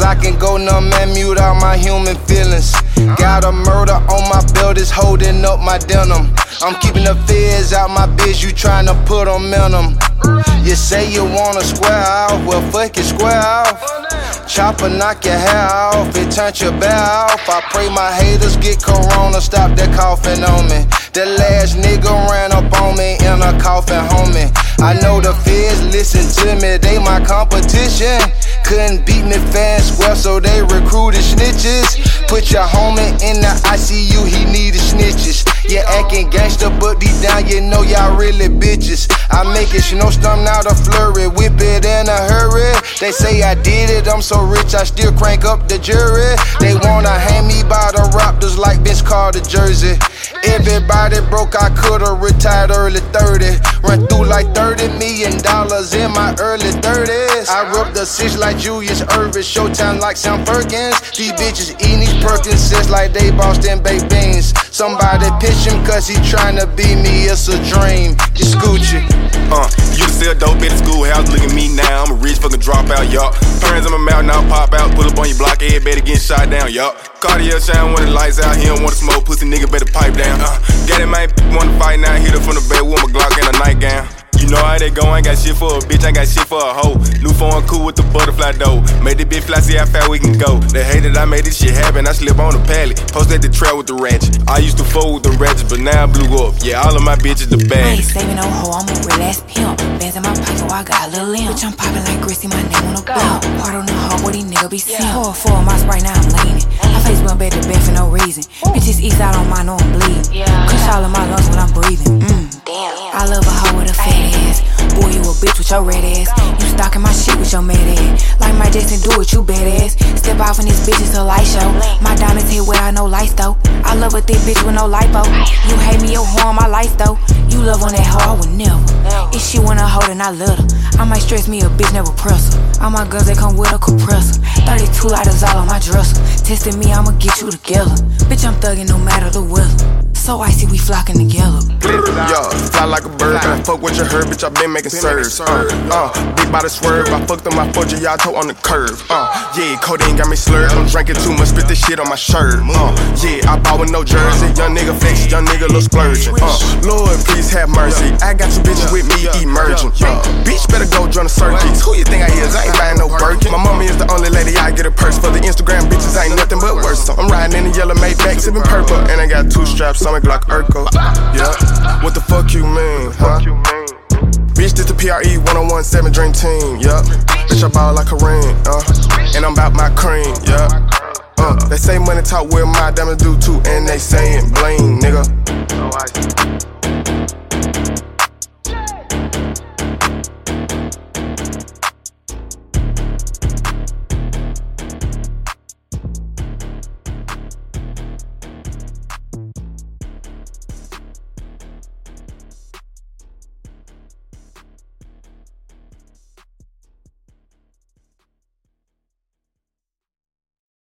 I can go numb and mute out my human feelings. Got a murder on my belt, it's holding up my denim. I'm keeping the feds out my bitch, you tryna put them in them. You say you wanna square off, well fuck it, square off. Chopper knock your hair off, it turns your bear off. I pray my haters get corona, stop that coughing on me. That last nigga ran up on me in a coffin, homie. I know the feds listen to me, they my competition. Couldn't beat me fair and square, so they recruited snitches. Put your homie in the ICU, he needed snitches. You acting gangster, but deep down you know y'all really bitches. I make it snowstorm, not a flurry, whip it in a hurry. They say I did it, I'm so rich I still crank up the jury. They wanna hang me by the Raptors like Vince Carter jersey. Everybody broke, I could've retired early 30. Run through like $30 million in my early 30s. I rip the six like Julius Erving, Showtime like Sam Perkins. These bitches eating these Perkins like they Boston baked beans. Somebody pitch him cause he tryna be me, it's a dream. It's Gucci. You can sell dope at the schoolhouse, look at me now, I'm a rich fucking dropout, y'all. Parents in my mouth, now pop out, pull up on your block, everybody getting shot down, y'all. Cartier shine when the lights out, he don't wanna smoke, pussy nigga better pipe down. Got him, man, wanna fight now, hit her from the bed with my Glock and a nightgown. You know how they go, I ain't got shit for a bitch, I ain't got shit for a hoe. New phone cool with the butterfly dough. Made the bitch fly, see how far we can go. They hate that I made this shit happen, I slip on the pallet. Post at the trail with the ratchet. I used to fold with the ratchet, but now I blew up. Yeah, all of my bitches the bad. I ain't saving no hoe, I'm a real ass pimp. Bands in my pocket, while I got a little limp. Bitch, I'm poppin' like Gracie, my name on the bill. Hard on the hoe, boy, these niggas be simp. Pour a 4 miles right now, I'm leaning. I face one bed to bed for no reason. Bitches east out on my know I'm bleeding. Crush all of my lungs when I'm breathing. Damn. I love a hoe with a fat ass. Boy, you a bitch with your red ass. You stalking my shit with your mad ass. Like Mike Jackson do it, you badass. Step off in this bitch, it's a light show. My diamonds hit where I know lights though. I love a thick bitch with no lipo. You hate me, your horn, my lights though. You love on that hoe, I would never. If she wanna hold and I love her, I might stress me a bitch, never press her. All my guns, they come with a compressor. 32 lighters all on my dresser. Testing me, I'ma get you together. Bitch, I'm thugging no matter the weather. So icy, we flocking together. Yo, fly like a bird, I fuck what you heard, bitch, I been making serves. Big body swerve, I fucked on my 4 Giotto on the curve. Yeah, codeine got me slurred, I'm drinking too much, spit this shit on my shirt. Yeah, I bought with no jersey, young nigga flex, young nigga little splurging. Lord, please have mercy, I got two bitches with me emerging. Bitch, better go join the circuits. Who you think I is? I ain't buying no Birkin. My mommy is the only lady I get a purse for. The Instagram bitches ain't nothing but worse. So I'm riding in the yellow Maybach, sipping purple, and I got 2 straps on me Glock Urkel. Yeah, what the fuck you mean, huh? Bitch, this the PRE 1017 Dream Team, yeah. Bitch, I ball like Kareem, and I'm about my cream, yeah. They say money talk, where my diamonds do too, and they saying bling, nigga.